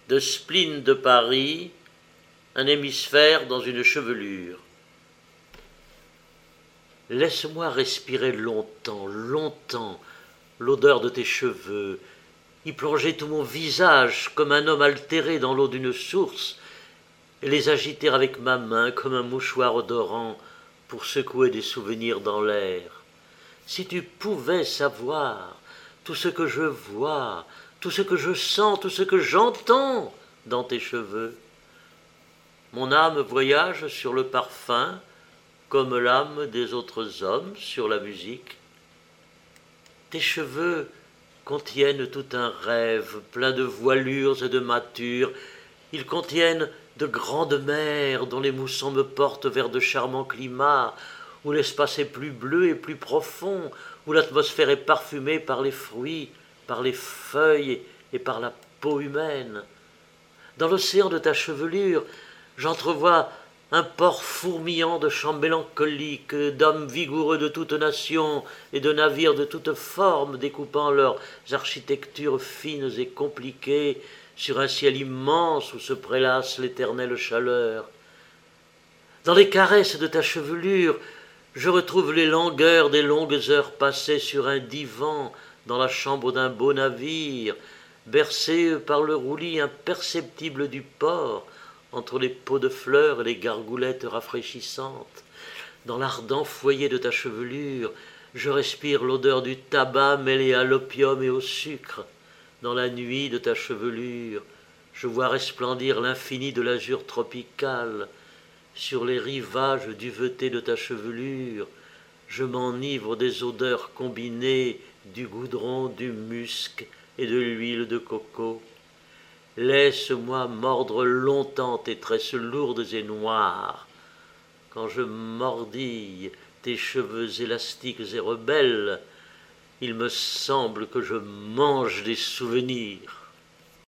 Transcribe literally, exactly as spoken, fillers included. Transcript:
de spleen de Paris, un hémisphère dans une chevelure. Laisse-moi respirer longtemps, longtemps, l'odeur de tes cheveux, y plonger tout mon visage comme un homme altéré dans l'eau d'une source, et les agiter avec ma main comme un mouchoir odorant pour secouer des souvenirs dans l'air. Si tu pouvais savoir tout ce que je vois, tout ce que je sens, tout ce que j'entends dans tes cheveux. Mon âme voyage sur le parfum, comme l'âme des autres hommes sur la musique. Tes cheveux contiennent tout un rêve, plein de voilures et de mâtures. Ils contiennent de grandes mers dont les moussons me portent vers de charmants climats, où l'espace est plus bleu et plus profond, où l'atmosphère est parfumée par les fruits, par les feuilles et par la peau humaine. Dans l'océan de ta chevelure, j'entrevois un port fourmillant de chants mélancoliques, d'hommes vigoureux de toutes nations et de navires de toutes formes découpant leurs architectures fines et compliquées sur un ciel immense où se prélasse l'éternelle chaleur. Dans les caresses de ta chevelure, je retrouve les langueurs des longues heures passées sur un divan dans la chambre d'un beau navire, bercé par le roulis imperceptible du port, entre les pots de fleurs et les gargoulettes rafraîchissantes. Dans l'ardent foyer de ta chevelure, je respire l'odeur du tabac mêlé à l'opium et au sucre. Dans la nuit de ta chevelure, je vois resplendir l'infini de l'azur tropical. Sur les rivages duvetés de ta chevelure, je m'enivre des odeurs combinées du goudron, du musc et de l'huile de coco. Laisse-moi mordre longtemps tes tresses lourdes et noires. Quand je mordille tes cheveux élastiques et rebelles, il me semble que je mange des souvenirs.